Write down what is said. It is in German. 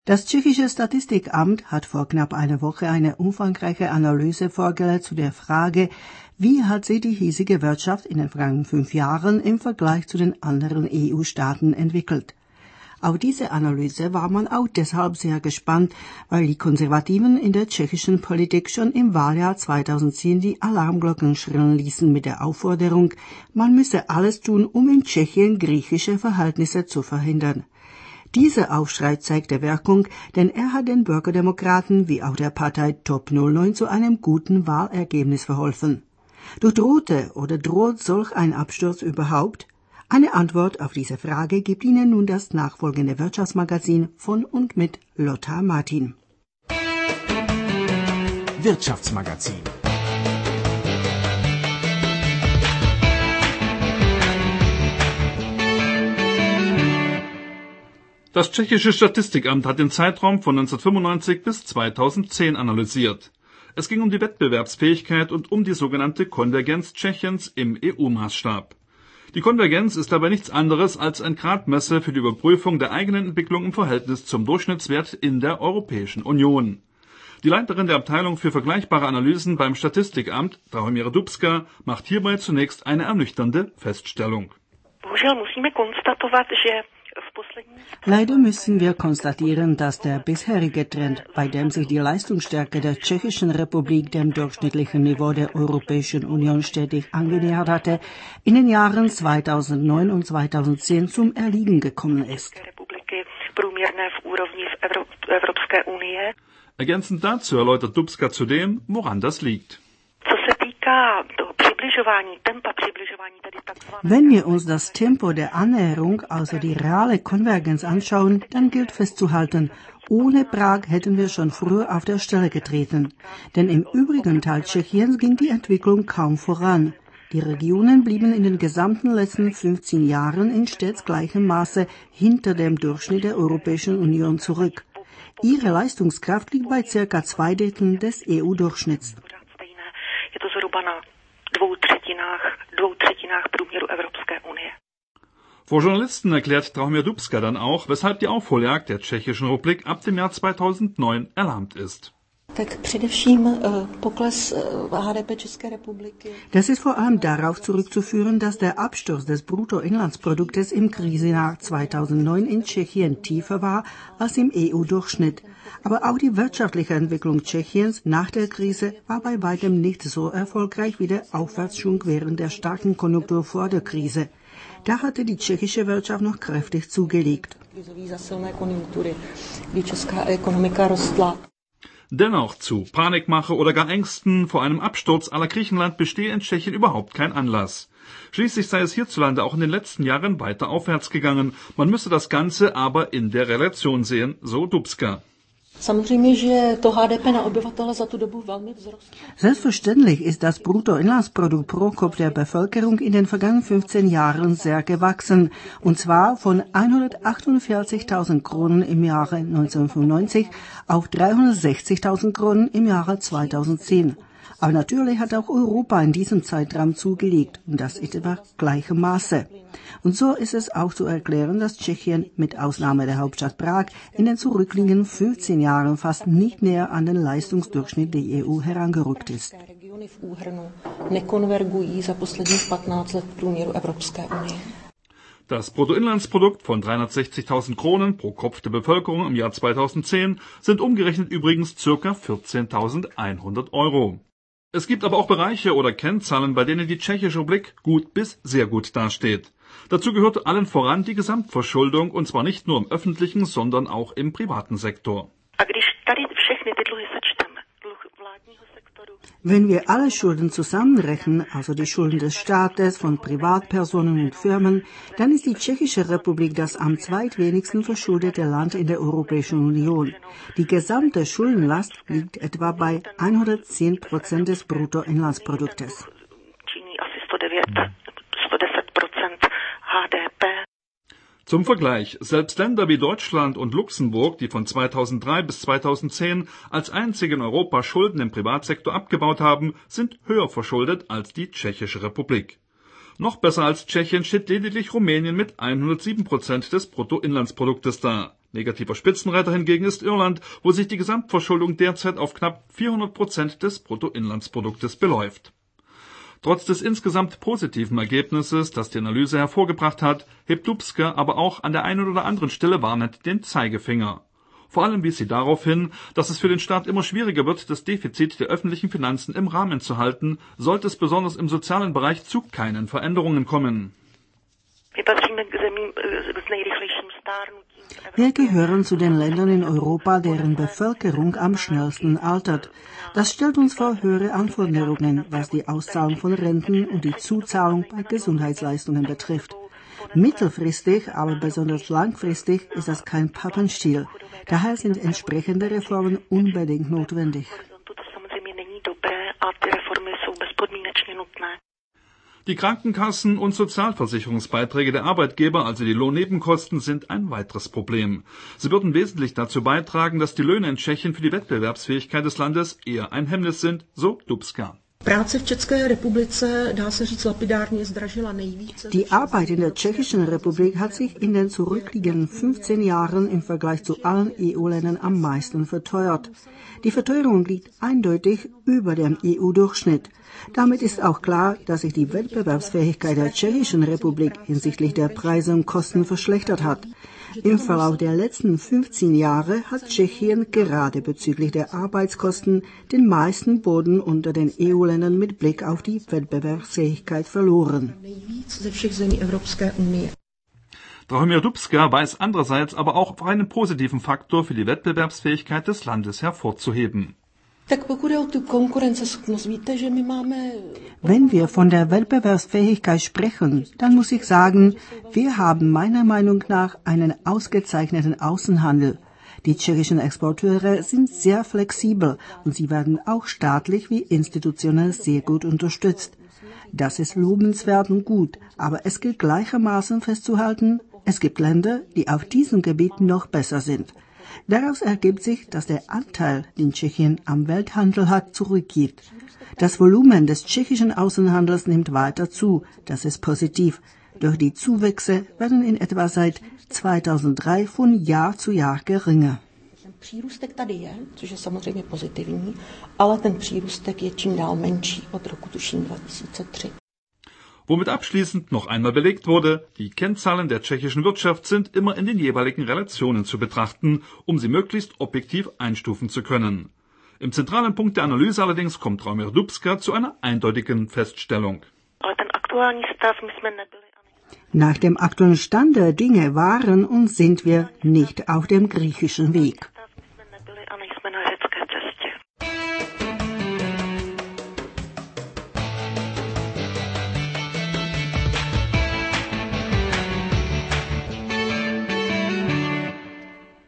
Das tschechische Statistikamt hat vor knapp einer Woche eine umfangreiche Analyse vorgelegt zu der Frage, wie hat sich die hiesige Wirtschaft in den vergangenen 5 Jahren im Vergleich zu den anderen EU-Staaten entwickelt. Auf diese Analyse war man auch deshalb sehr gespannt, weil die Konservativen in der tschechischen Politik schon im Wahljahr 2010 die Alarmglocken schrillen ließen mit der Aufforderung, man müsse alles tun, um in Tschechien griechische Verhältnisse zu verhindern. Dieser Aufschrei zeigte Wirkung, denn er hat den Bürgerdemokraten wie auch der Partei Top 09 zu einem guten Wahlergebnis verholfen. Doch drohte oder droht solch ein Absturz überhaupt? Eine Antwort auf diese Frage gibt Ihnen nun das nachfolgende Wirtschaftsmagazin von und mit Lothar Martin. Wirtschaftsmagazin. Das tschechische Statistikamt hat den Zeitraum von 1995 bis 2010 analysiert. Es ging um die Wettbewerbsfähigkeit und um die sogenannte Konvergenz Tschechiens im EU-Maßstab. Die Konvergenz ist dabei nichts anderes als ein Gradmesser für die Überprüfung der eigenen Entwicklung im Verhältnis zum Durchschnittswert in der Europäischen Union. Die Leiterin der Abteilung für vergleichbare Analysen beim Statistikamt, Drahomira Dubska, macht hierbei zunächst eine ernüchternde Feststellung. Leider müssen wir konstatieren, dass der bisherige Trend, bei dem sich die Leistungsstärke der Tschechischen Republik dem durchschnittlichen Niveau der Europäischen Union stetig angenähert hatte, in den Jahren 2009 und 2010 zum Erliegen gekommen ist. Ergänzend dazu erläutert Dubska zudem, woran das liegt. Wenn wir uns das Tempo der Annäherung, also die reale Konvergenz anschauen, dann gilt festzuhalten, ohne Prag hätten wir schon früher auf der Stelle getreten. Denn im übrigen Teil Tschechiens ging die Entwicklung kaum voran. Die Regionen blieben in den gesamten letzten 15 Jahren in stets gleichem Maße hinter dem Durchschnitt der Europäischen Union zurück. Ihre Leistungskraft liegt bei ca. 2/3 des EU-Durchschnitts. Vor Journalisten erklärt Drahomira Dubska dann auch, weshalb die Aufholjagd der Tschechischen Republik ab dem Jahr 2009 erlahmt ist. Das ist vor allem darauf zurückzuführen, dass der Absturz des Bruttoinlandsproduktes im Krisenjahr 2009 in Tschechien tiefer war als im EU-Durchschnitt. Aber auch die wirtschaftliche Entwicklung Tschechiens nach der Krise war bei weitem nicht so erfolgreich wie der Aufwärtsschwung während der starken Konjunktur vor der Krise. Da hatte die tschechische Wirtschaft noch kräftig zugelegt. Dennoch zu Panikmache oder gar Ängsten vor einem Absturz à la Griechenland bestehe in Tschechien überhaupt kein Anlass. Schließlich sei es hierzulande auch in den letzten Jahren weiter aufwärts gegangen. Man müsse das Ganze aber in der Relation sehen, so Dubska. Selbstverständlich ist das Bruttoinlandsprodukt pro Kopf der Bevölkerung in den vergangenen 15 Jahren sehr gewachsen, und zwar von 148.000 Kronen im Jahre 1995 auf 360.000 Kronen im Jahre 2010. Aber natürlich hat auch Europa in diesem Zeitraum zugelegt, und das ist etwa gleichem Maße. Und so ist es auch zu erklären, dass Tschechien mit Ausnahme der Hauptstadt Prag in den zurückliegenden 15 Jahren fast nicht näher an den Leistungsdurchschnitt der EU herangerückt ist. Das Bruttoinlandsprodukt von 360.000 Kronen pro Kopf der Bevölkerung im Jahr 2010 sind umgerechnet übrigens ca. 14.100 Euro. Es gibt aber auch Bereiche oder Kennzahlen, bei denen die Tschechische Republik gut bis sehr gut dasteht. Dazu gehört allen voran die Gesamtverschuldung, und zwar nicht nur im öffentlichen, sondern auch im privaten Sektor. Wenn wir alle Schulden zusammenrechnen, also die Schulden des Staates, von Privatpersonen und Firmen, dann ist die Tschechische Republik das am zweitwenigsten verschuldete Land in der Europäischen Union. Die gesamte Schuldenlast liegt etwa bei 110% des Bruttoinlandsproduktes. Zum Vergleich, selbst Länder wie Deutschland und Luxemburg, die von 2003 bis 2010 als einzige in Europa Schulden im Privatsektor abgebaut haben, sind höher verschuldet als die Tschechische Republik. Noch besser als Tschechien steht lediglich Rumänien mit 107% des Bruttoinlandsproduktes da. Negativer Spitzenreiter hingegen ist Irland, wo sich die Gesamtverschuldung derzeit auf knapp 400% des Bruttoinlandsproduktes beläuft. Trotz des insgesamt positiven Ergebnisses, das die Analyse hervorgebracht hat, hebt Dubska aber auch an der einen oder anderen Stelle warnend den Zeigefinger. Vor allem wies sie darauf hin, dass es für den Staat immer schwieriger wird, das Defizit der öffentlichen Finanzen im Rahmen zu halten, sollte es besonders im sozialen Bereich zu keinen Veränderungen kommen. Wir gehören zu den Ländern in Europa, deren Bevölkerung am schnellsten altert. Das stellt uns vor höhere Anforderungen, was die Auszahlung von Renten und die Zuzahlung bei Gesundheitsleistungen betrifft. Mittelfristig, aber besonders langfristig ist das kein Pappenstiel. Daher sind entsprechende Reformen unbedingt notwendig. Die Krankenkassen und Sozialversicherungsbeiträge der Arbeitgeber, also die Lohnnebenkosten, sind ein weiteres Problem. Sie würden wesentlich dazu beitragen, dass die Löhne in Tschechien für die Wettbewerbsfähigkeit des Landes eher ein Hemmnis sind, so Dubska. Die Arbeit in der Tschechischen Republik hat sich in den zurückliegenden 15 Jahren im Vergleich zu allen EU-Ländern am meisten verteuert. Die Verteuerung liegt eindeutig über dem EU-Durchschnitt. Damit ist auch klar, dass sich die Wettbewerbsfähigkeit der Tschechischen Republik hinsichtlich der Preise und Kosten verschlechtert hat. Im Verlauf der letzten 15 Jahre hat Tschechien gerade bezüglich der Arbeitskosten den meisten Boden unter den EU-Ländern mit Blick auf die Wettbewerbsfähigkeit verloren. Drahomir Dubska weiß andererseits aber auch auf einen positiven Faktor für die Wettbewerbsfähigkeit des Landes hervorzuheben. Wenn wir von der Wettbewerbsfähigkeit sprechen, dann muss ich sagen, wir haben meiner Meinung nach einen ausgezeichneten Außenhandel. Die tschechischen Exporteure sind sehr flexibel und sie werden auch staatlich wie institutionell sehr gut unterstützt. Das ist lobenswert und gut, aber es gilt gleichermaßen festzuhalten, es gibt Länder, die auf diesem Gebiet noch besser sind. Daraus ergibt sich, dass der Anteil, den Tschechien am Welthandel hat, zurückgeht. Das Volumen des tschechischen Außenhandels nimmt weiter zu. Das ist positiv. Doch die Zuwächse werden in etwa seit 2003 von Jahr zu Jahr geringer. Přírůstek tady je, což je samozřejmě pozitivní, ale ten přírůstek je čím dál menší od roku tuším 2003. Womit abschließend noch einmal belegt wurde, die Kennzahlen der tschechischen Wirtschaft sind immer in den jeweiligen Relationen zu betrachten, um sie möglichst objektiv einstufen zu können. Im zentralen Punkt der Analyse allerdings kommt Drahomir Dubska zu einer eindeutigen Feststellung. Nach dem aktuellen Stand der Dinge waren und sind wir nicht auf dem griechischen Weg.